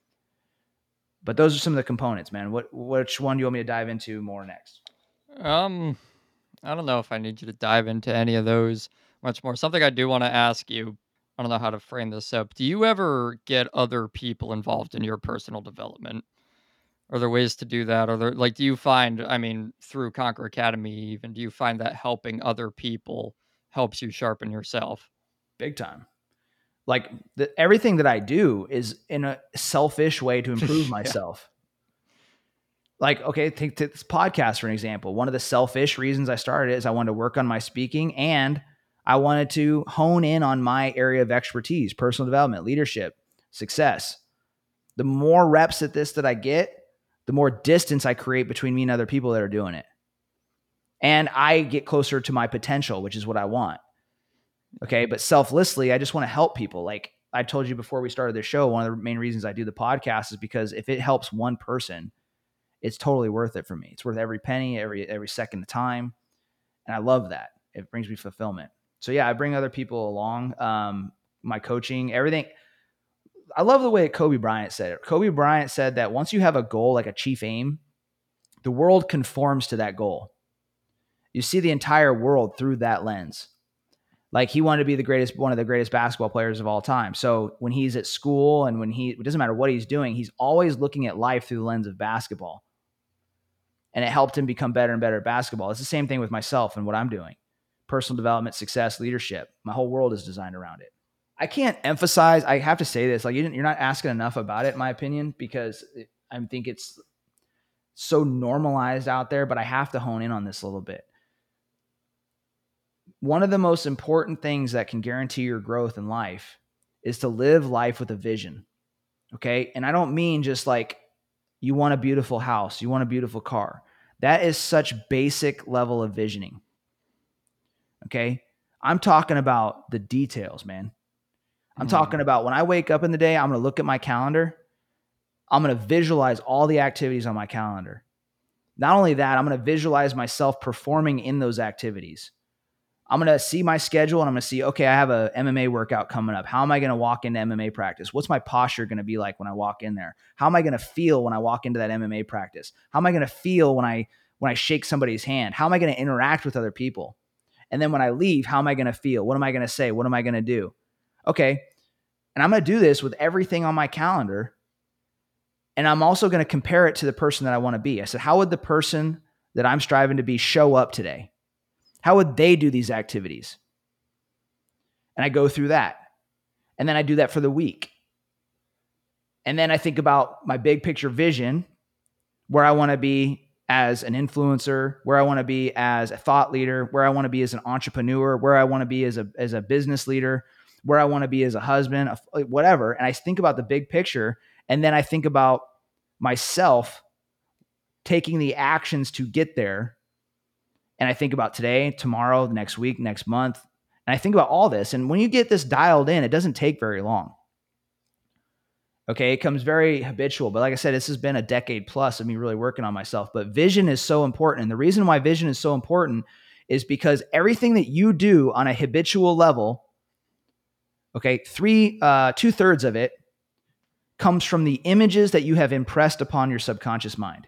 But those are some of the components, man. What, which one do you want me to dive into more next? Um, I don't know if I need you to dive into any of those much more. Something I do want to ask you, I don't know how to frame this up. Do you ever get other people involved in your personal development? Are there ways to do that? Are there, like, do you find, I mean, through Conquer Academy even, do you find that helping other people helps you sharpen yourself? Big time. Like the, everything that I do is in a selfish way to improve myself. like, okay, take, take this podcast for an example. One of the selfish reasons I started it is I wanted to work on my speaking, and I wanted to hone in on my area of expertise, personal development, leadership, success. The more reps at this that I get, the more distance I create between me and other people that are doing it. And I get closer to my potential, which is what I want. Okay. But selflessly, I just want to help people. Like I told you before we started the show, one of the main reasons I do the podcast is because if it helps one person, it's totally worth it for me. It's worth every penny, every, every second of time. And I love that. It brings me fulfillment. So yeah, I bring other people along. Um, my coaching, everything. I love the way Kobe Bryant said it. Kobe Bryant said that once you have a goal, like a chief aim, the world conforms to that goal. You see the entire world through that lens. Like he wanted to be the greatest, one of the greatest basketball players of all time. So when he's at school and when he, it doesn't matter what he's doing, he's always looking at life through the lens of basketball. And it helped him become better and better at basketball. It's the same thing with myself and what I'm doing. Personal development, success, leadership. My whole world is designed around it. I can't emphasize, I have to say this, like you didn't, you're not asking enough about it, in my opinion, because it, I think it's so normalized out there, but I have to hone in on this a little bit. One of the most important things that can guarantee your growth in life is to live life with a vision. Okay. And I don't mean just like you want a beautiful house, you want a beautiful car. That is such basic level of visioning. Okay. I'm talking about the details, man. I'm mm. talking about when I wake up in the day, I'm going to look at my calendar. I'm going to visualize all the activities on my calendar. Not only that, I'm going to visualize myself performing in those activities. I'm going to see my schedule and I'm going to see, okay, I have a M M A workout coming up. How am I going to walk into M M A practice? What's my posture going to be like when I walk in there? How am I going to feel when I walk into that M M A practice? How am I going to feel when I, when I shake somebody's hand? How am I going to interact with other people? And then when I leave, how am I going to feel? What am I going to say? What am I going to do? Okay. And I'm going to do this with everything on my calendar. And I'm also going to compare it to the person that I want to be. I said, how would the person that I'm striving to be show up today? How would they do these activities? And I go through that. And then I do that for the week. And then I think about my big picture vision, where I want to be as an influencer, where I want to be as a thought leader, where I want to be as an entrepreneur, where I want to be as a, as a business leader, where I want to be as a husband, whatever. And I think about the big picture. And then I think about myself taking the actions to get there. And I think about today, tomorrow, next week, next month. And I think about all this. And when you get this dialed in, it doesn't take very long. Okay. It comes very habitual. But like I said, this has been a decade plus of me really working on myself. But vision is so important. And the reason why vision is so important is because everything that you do on a habitual level, okay, three, uh, two thirds of it comes from the images that you have impressed upon your subconscious mind.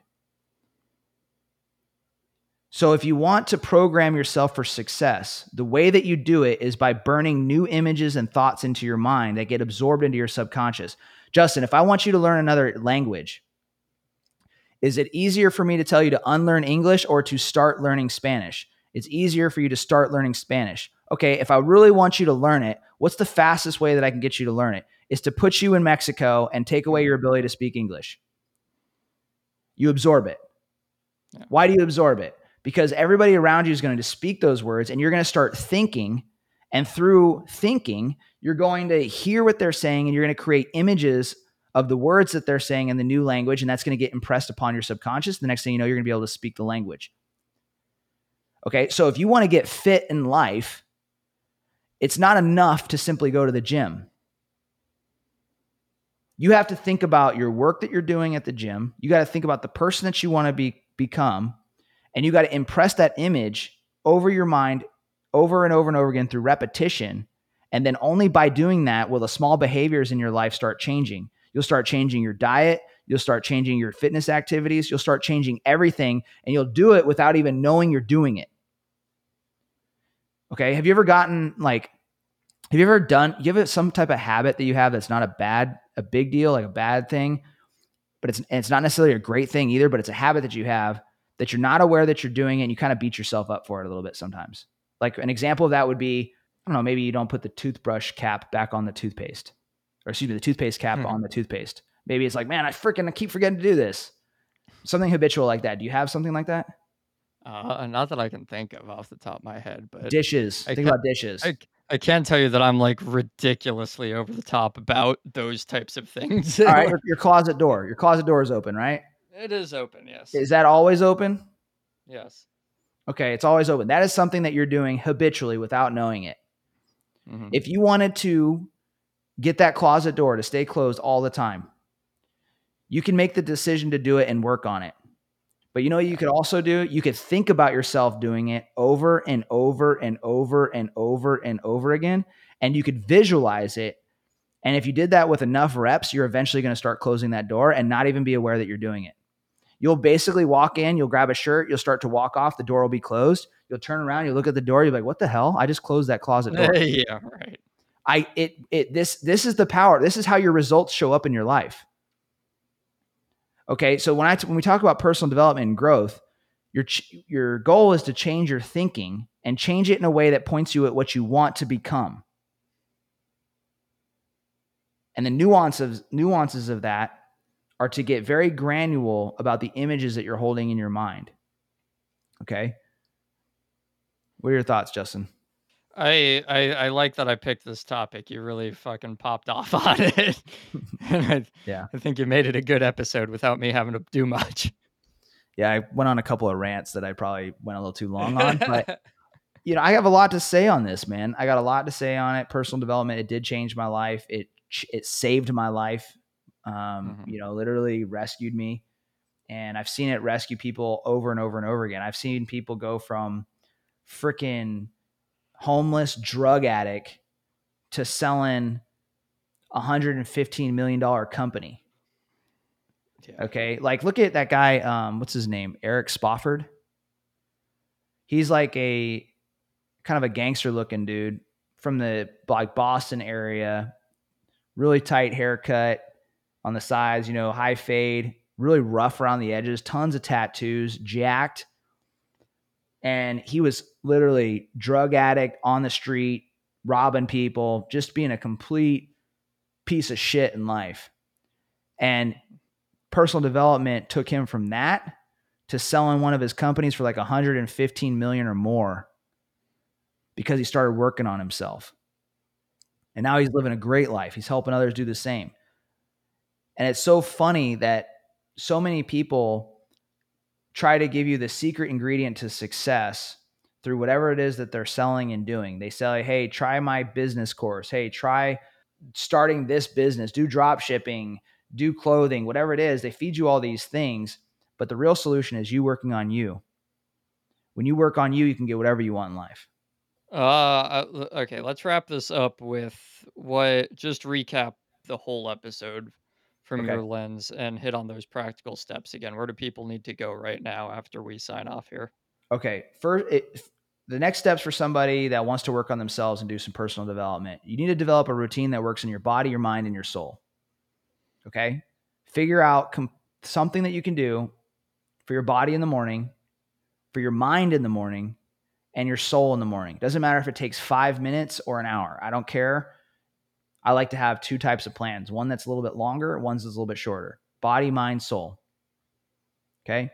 So if you want to program yourself for success, the way that you do it is by burning new images and thoughts into your mind that get absorbed into your subconscious. Justin, if I want you to learn another language, is it easier for me to tell you to unlearn English or to start learning Spanish? It's easier for you to start learning Spanish. Okay, if I really want you to learn it, what's the fastest way that I can get you to learn it? Is to put you in Mexico and take away your ability to speak English. You absorb it. Yeah. Why do you absorb it? Because everybody around you is going to speak those words and you're going to start thinking. And through thinking, you're going to hear what they're saying and you're going to create images of the words that they're saying in the new language. And that's going to get impressed upon your subconscious. The next thing you know, you're going to be able to speak the language. Okay. So if you want to get fit in life, it's not enough to simply go to the gym. You have to think about your work that you're doing at the gym. You got to think about the person that you want to be, become. And you got to impress that image over your mind over and over and over again through repetition. And then only by doing that will the small behaviors in your life start changing. You'll start changing your diet. You'll start changing your fitness activities. You'll start changing everything. And you'll do it without even knowing you're doing it. Okay. Have you ever gotten like, have you ever done, you have some type of habit that you have that's not a bad, a big deal, like a bad thing, but it's, it's not necessarily a great thing either, but it's a habit that you have that you're not aware that you're doing it, and you kind of beat yourself up for it a little bit sometimes. Like an example of that would be, I don't know, maybe you don't put the toothbrush cap back on the toothpaste, or excuse me, the toothpaste cap hmm. on the toothpaste. Maybe it's like, man, I freaking I keep forgetting to do this. Something habitual like that. Do you have something like that? Uh, not that I can think of off the top of my head, but Dishes. I Think can about dishes. I, I can tell you that I'm like ridiculously over the top about those types of things. All right, your, your closet door. Your closet door is open, right? It is open, yes. Is that always open? Yes. Okay, it's always open. That is something that you're doing habitually without knowing it. Mm-hmm. If you wanted to get that closet door to stay closed all the time, you can make the decision to do it and work on it. But you know what you could also do? You could think about yourself doing it over and over and over and over and over again, and you could visualize it. And if you did that with enough reps, you're eventually going to start closing that door and not even be aware that you're doing it. You'll basically walk in, you'll grab a shirt, you'll start to walk off, the door will be closed. You'll turn around, you'll look at the door, you're like, what the hell? I just closed that closet door. Yeah, right. I it it this this is the power. This is how your results show up in your life. Okay, so when I when we talk about personal development and growth, your your goal is to change your thinking and change it in a way that points you at what you want to become. And the nuances nuances of that are to get very granular about the images that you're holding in your mind. Okay? What are your thoughts, Justin? I, I I like that I picked this topic. You really fucking popped off on it. And I, Yeah. I think you made it a good episode without me having to do much. Yeah, I went on a couple of rants that I probably went a little too long on, but you know, I have a lot to say on this, man. I got a lot to say on it. Personal development, it did change my life. It it saved my life. Um, mm-hmm. You know, literally rescued me. And I've seen it rescue people over and over and over again. I've seen people go from freaking homeless drug addict to selling a one hundred fifteen million dollars company. Yeah. Okay. Like, look at that guy. Um, what's his name? Eric Spofford. He's like a kind of a gangster looking dude from the like Boston area, really tight haircut on the sides, you know, high fade, really rough around the edges, tons of tattoos, jacked. And he was literally drug addict on the street, robbing people, just being a complete piece of shit in life. And personal development took him from that to selling one of his companies for like one hundred fifteen million or more because he started working on himself. And now he's living a great life. He's helping others do the same. And it's so funny that so many people try to give you the secret ingredient to success through whatever it is that they're selling and doing. They say, hey, try my business course. Hey, try starting this business, do drop shipping, do clothing, whatever it is. They feed you all these things, but the real solution is you working on you. When you work on you, you can get whatever you want in life. Uh, okay, let's wrap this up with what, just recap the whole episode from okay. your lens and hit on those practical steps again. Where do people need to go right now after we sign off here? Okay. First, it, the next steps for somebody that wants to work on themselves and do some personal development, you need to develop a routine that works in your body, your mind, and your soul. Okay. Figure out com- something that you can do for your body in the morning, for your mind in the morning, and your soul in the morning. Doesn't matter if it takes five minutes or an hour. I don't care. I like to have two types of plans. One that's a little bit longer, one that's a little bit shorter. Body, mind, soul. Okay.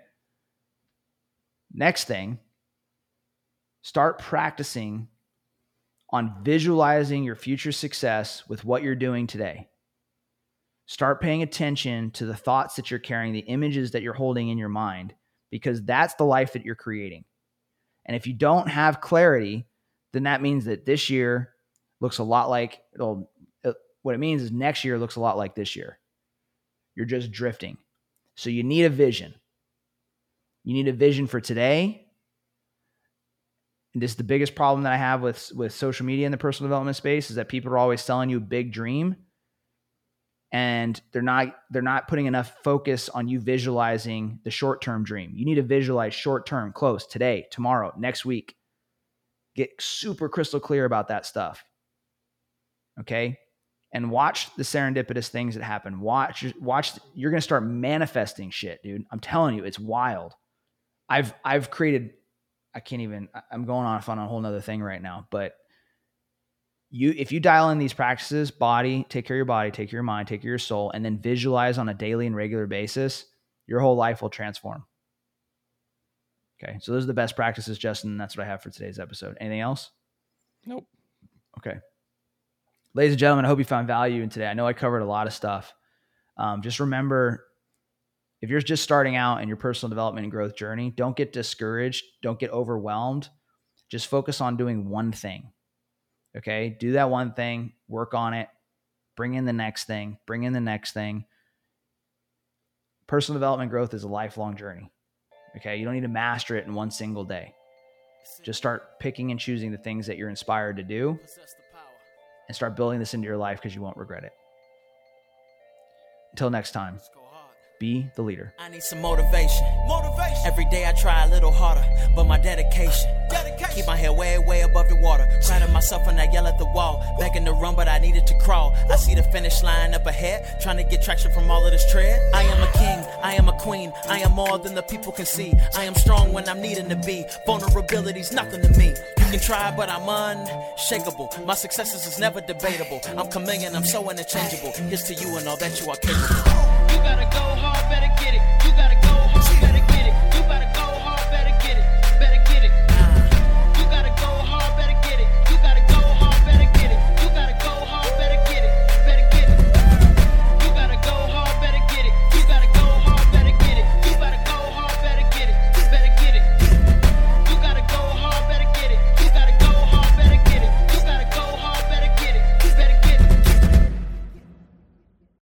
Next thing, start practicing on visualizing your future success with what you're doing today. Start paying attention to the thoughts that you're carrying, the images that you're holding in your mind, because that's the life that you're creating. And if you don't have clarity, then that means that this year looks a lot like it'll, it, what it means is next year looks a lot like this year. You're just drifting. So you need a vision. You need a vision for today. And this is the biggest problem that I have with, with social media in the personal development space is that people are always selling you a big dream. And they're not they're not putting enough focus on you visualizing the short-term dream. You need to visualize short-term, close, today, tomorrow, next week. Get super crystal clear about that stuff. Okay? And watch the serendipitous things that happen. Watch, watch. You're going to start manifesting shit, dude. I'm telling you, it's wild. I've I've created, I can't even, I'm going off on a whole nother thing right now, but You, if you dial in these practices, body, take care of your body, take care of your mind, take care of your soul, and then visualize on a daily and regular basis, your whole life will transform. Okay. So those are the best practices, Justin. That's what I have for today's episode. Anything else? Nope. Okay. Ladies and gentlemen, I hope you found value in today. I know I covered a lot of stuff. Um, just remember, if you're just starting out in your personal development and growth journey, don't get discouraged. Don't get overwhelmed. Just focus on doing one thing. Okay. Do that one thing, work on it, bring in the next thing, bring in the next thing. Personal development growth is a lifelong journey. Okay. You don't need to master it in one single day. Just start picking and choosing the things that you're inspired to do and start building this into your life because you won't regret it. Until next time, be the leader. I need some motivation. Motivation. Every day I try a little harder, but my dedication. Dedication. Keep my head way, way above the water. Proud of myself when I yell at the wall. Begging to run, but I needed to crawl. I see the finish line up ahead, trying to get traction from all of this tread. I am a king, I am a queen. I am more than the people can see. I am strong when I'm needing to be. Vulnerability's nothing to me. You can try, but I'm unshakable. My successes is never debatable. I'm chameleon, I'm so interchangeable. Here's to you and all that you are capable. You gotta go.